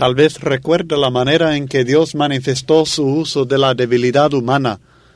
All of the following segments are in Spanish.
Tal vez recuerde la manera en que Dios manifestó su uso de la debilidad humana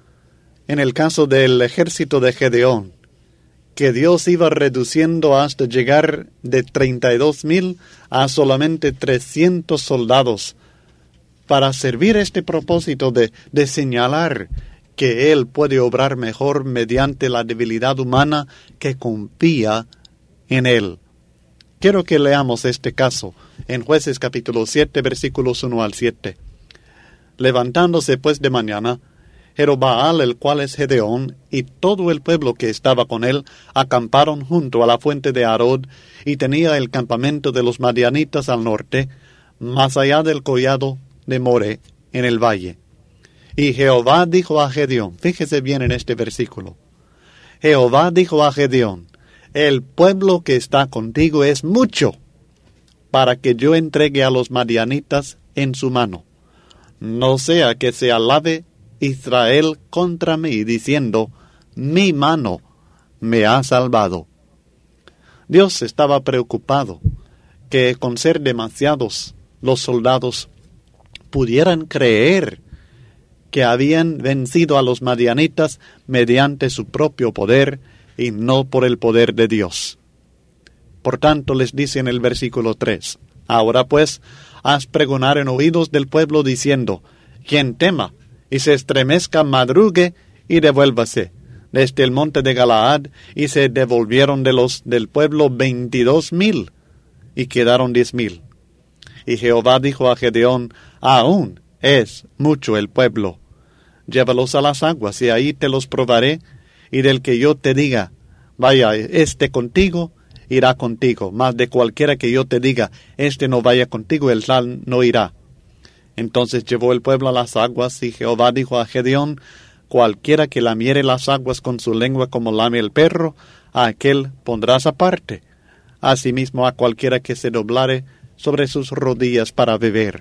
en el caso del ejército de Gedeón, que Dios iba reduciendo hasta llegar de 32,000 a solamente 300 soldados, para servir este propósito de señalar que Él puede obrar mejor mediante la debilidad humana que confía en Él. Quiero que leamos este caso en Jueces capítulo 7, versículos 1 al 7. Levantándose pues de mañana, Jerobbaal, el cual es Gedeón, y todo el pueblo que estaba con él, acamparon junto a la fuente de Arod, y tenía el campamento de los madianitas al norte, más allá del collado de More, en el valle. Y Jehová dijo a Gedeón, fíjese bien en este versículo, Jehová dijo a Gedeón, el pueblo que está contigo es mucho, para que yo entregue a los madianitas en su mano. No sea que se alabe Israel contra mí, diciendo, mi mano me ha salvado. Dios estaba preocupado que con ser demasiados los soldados pudieran creer que habían vencido a los madianitas mediante su propio poder y no por el poder de Dios. Por tanto, les dice en el versículo 3, ahora pues, haz pregonar en oídos del pueblo diciendo, quien tema y se estremezca, madrugue y devuélvase desde el monte de Galaad, y se devolvieron del pueblo 22,000, y quedaron 10,000. Y Jehová dijo a Gedeón, aún es mucho el pueblo. Llévalos a las aguas, y ahí te los probaré, y del que yo te diga, vaya contigo, irá contigo. Mas de cualquiera que yo te diga, no vaya contigo, el tal no irá. Entonces llevó el pueblo a las aguas, y Jehová dijo a Gedeón, cualquiera que lamiere las aguas con su lengua como lame el perro, a aquel pondrás aparte. Asimismo a cualquiera que se doblare sobre sus rodillas para beber.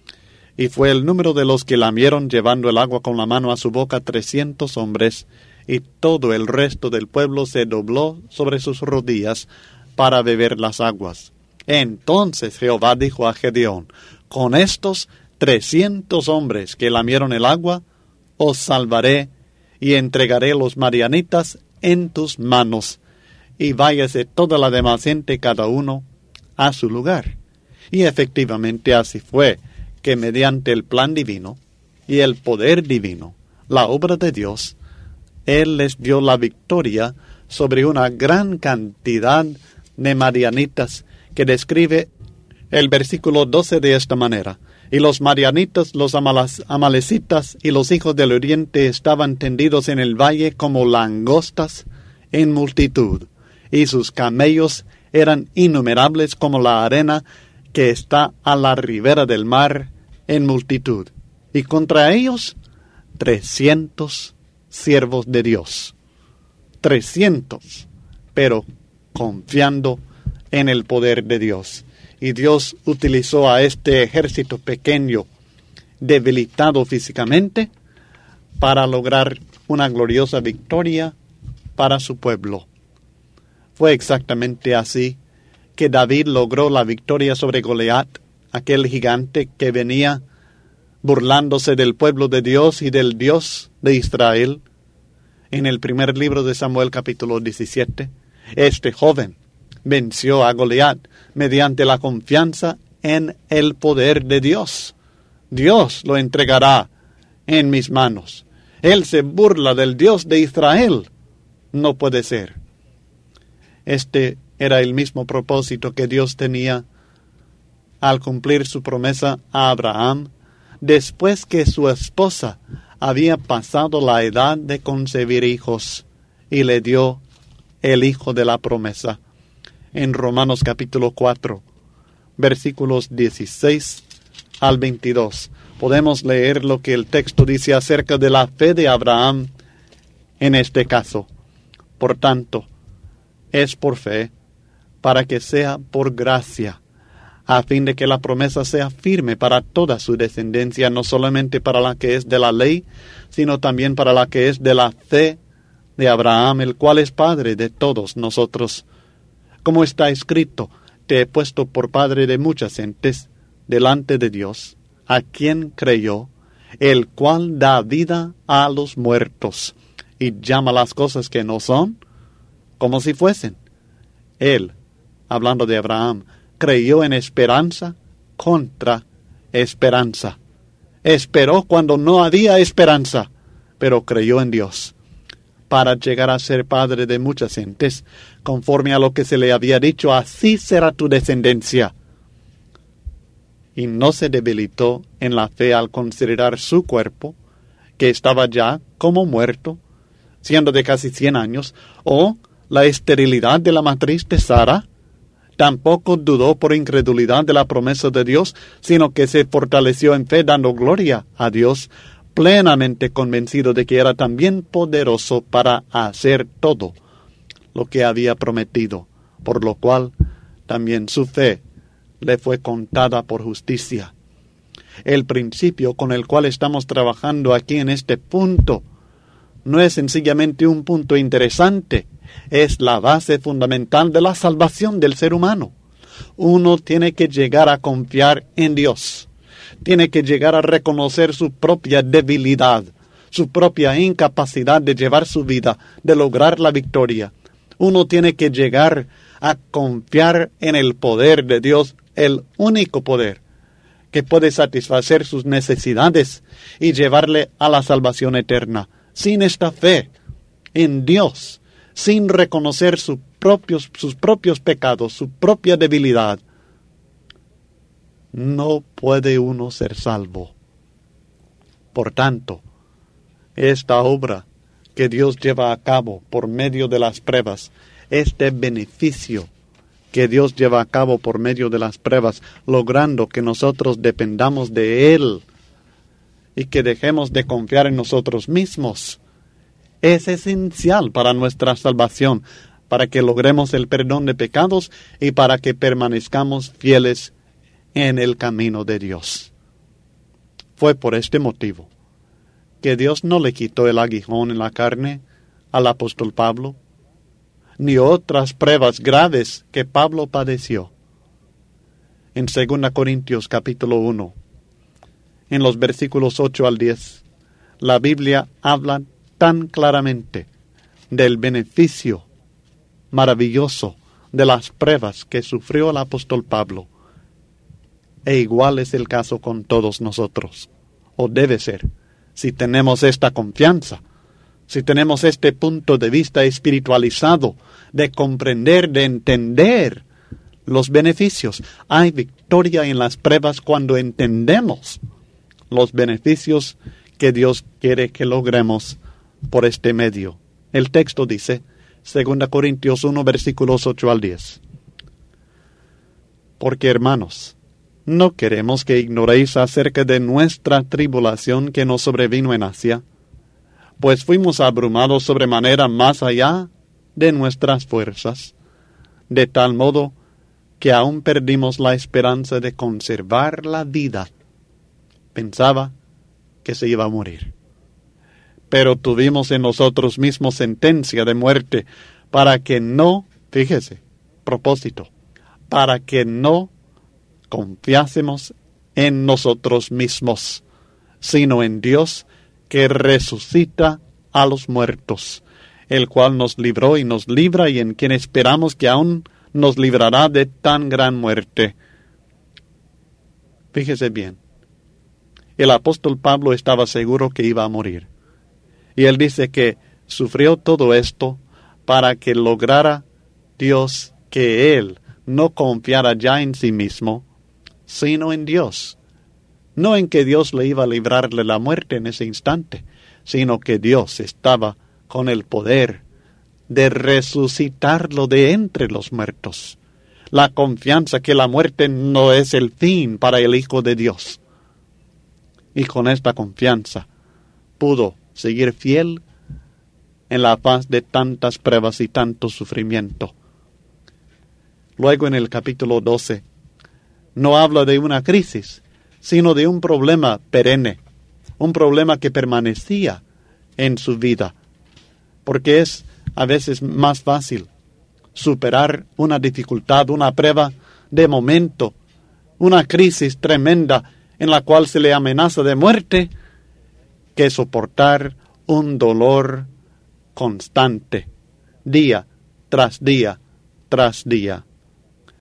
Y fue el número de los que lamieron llevando el agua con la mano a su boca 300 hombres, y todo el resto del pueblo se dobló sobre sus rodillas para beber las aguas. Entonces Jehová dijo a Gedeón, con estos 300 hombres que lamieron el agua, os salvaré y entregaré los madianitas en tus manos, y váyase toda la demás gente cada uno a su lugar. Y efectivamente así fue, que mediante el plan divino y el poder divino, la obra de Dios, Él les dio la victoria sobre una gran cantidad de madianitas, que describe el versículo 12 de esta manera. Y los madianitas, los amalecitas y los hijos del oriente estaban tendidos en el valle como langostas en multitud, y sus camellos eran innumerables como la arena que está a la ribera del mar en multitud. Y contra ellos 300 siervos de Dios. 300, pero confiando en el poder de Dios. Y Dios utilizó a este ejército pequeño, debilitado físicamente, para lograr una gloriosa victoria para su pueblo. Fue exactamente así que David logró la victoria sobre Goliat, aquel gigante que venía burlándose del pueblo de Dios y del Dios de Israel. En el primer libro de Samuel, capítulo 17, este joven venció a Goliat mediante la confianza en el poder de Dios. Dios lo entregará en mis manos. Él se burla del Dios de Israel. No puede ser. Este era el mismo propósito que Dios tenía al cumplir su promesa a Abraham, después que su esposa había pasado la edad de concebir hijos, y le dio el hijo de la promesa. En Romanos capítulo 4, versículos 16 al 22, podemos leer lo que el texto dice acerca de la fe de Abraham en este caso. Por tanto, es por fe, para que sea por gracia, a fin de que la promesa sea firme para toda su descendencia, no solamente para la que es de la ley, sino también para la que es de la fe de Abraham, el cual es padre de todos nosotros. Como está escrito, te he puesto por padre de muchas gentes, delante de Dios, a quien creyó, el cual da vida a los muertos y llama las cosas que no son como si fuesen. Él, hablando de Abraham, creyó en esperanza contra esperanza. Esperó cuando no había esperanza, pero creyó en Dios para llegar a ser padre de muchas gentes, conforme a lo que se le había dicho, así será tu descendencia. Y no se debilitó en la fe al considerar su cuerpo, que estaba ya como muerto, siendo de casi 100 años, o la esterilidad de la matriz de Sara. Tampoco dudó por incredulidad de la promesa de Dios, sino que se fortaleció en fe, dando gloria a Dios, plenamente convencido de que era también poderoso para hacer todo lo que había prometido, por lo cual también su fe le fue contada por justicia. El principio con el cual estamos trabajando aquí en este punto no es sencillamente un punto interesante, es la base fundamental de la salvación del ser humano. Uno tiene que llegar a confiar en Dios, tiene que llegar a reconocer su propia debilidad, su propia incapacidad de llevar su vida, de lograr la victoria. Uno tiene que llegar a confiar en el poder de Dios, el único poder que puede satisfacer sus necesidades y llevarle a la salvación eterna. Sin esta fe en Dios, sin reconocer sus propios pecados, su propia debilidad, no puede uno ser salvo. Por tanto, esta obra que Dios lleva a cabo por medio de las pruebas, este beneficio que Dios lleva a cabo por medio de las pruebas, logrando que nosotros dependamos de Él y que dejemos de confiar en nosotros mismos, es esencial para nuestra salvación, para que logremos el perdón de pecados y para que permanezcamos fieles en el camino de Dios. Fue por este motivo que Dios no le quitó el aguijón en la carne al apóstol Pablo, ni otras pruebas graves que Pablo padeció. En 2 Corintios capítulo 1, en los versículos 8 al 10, la Biblia habla tan claramente del beneficio maravilloso de las pruebas que sufrió el apóstol Pablo. E igual es el caso con todos nosotros, o debe ser, si tenemos esta confianza, si tenemos este punto de vista espiritualizado, de comprender, de entender los beneficios. Hay victoria en las pruebas cuando entendemos los beneficios que Dios quiere que logremos por este medio. El texto dice, 2 Corintios 1, versículos 8 al 10. Porque, hermanos, no queremos que ignoréis acerca de nuestra tribulación que nos sobrevino en Asia, pues fuimos abrumados sobremanera más allá de nuestras fuerzas, de tal modo que aún perdimos la esperanza de conservar la vida. Pensaba que se iba a morir. Pero tuvimos en nosotros mismos sentencia de muerte, para que no, fíjese, propósito, para que no confiásemos en nosotros mismos, sino en Dios, que resucita a los muertos, el cual nos libró y nos libra, y en quien esperamos que aún nos librará de tan gran muerte. Fíjese bien, el apóstol Pablo estaba seguro que iba a morir. Y él dice que sufrió todo esto para que lograra Dios que él no confiara ya en sí mismo, sino en Dios. No en que Dios le iba a librarle la muerte en ese instante, sino que Dios estaba con el poder de resucitarlo de entre los muertos. La confianza que la muerte no es el fin para el Hijo de Dios. Y con esta confianza pudo seguir fiel en la faz de tantas pruebas y tanto sufrimiento. Luego en el capítulo 12, no habla de una crisis, sino de un problema perenne, un problema que permanecía en su vida, porque es a veces más fácil superar una dificultad, una prueba de momento, una crisis tremenda en la cual se le amenaza de muerte, que soportar un dolor constante, día tras día tras día.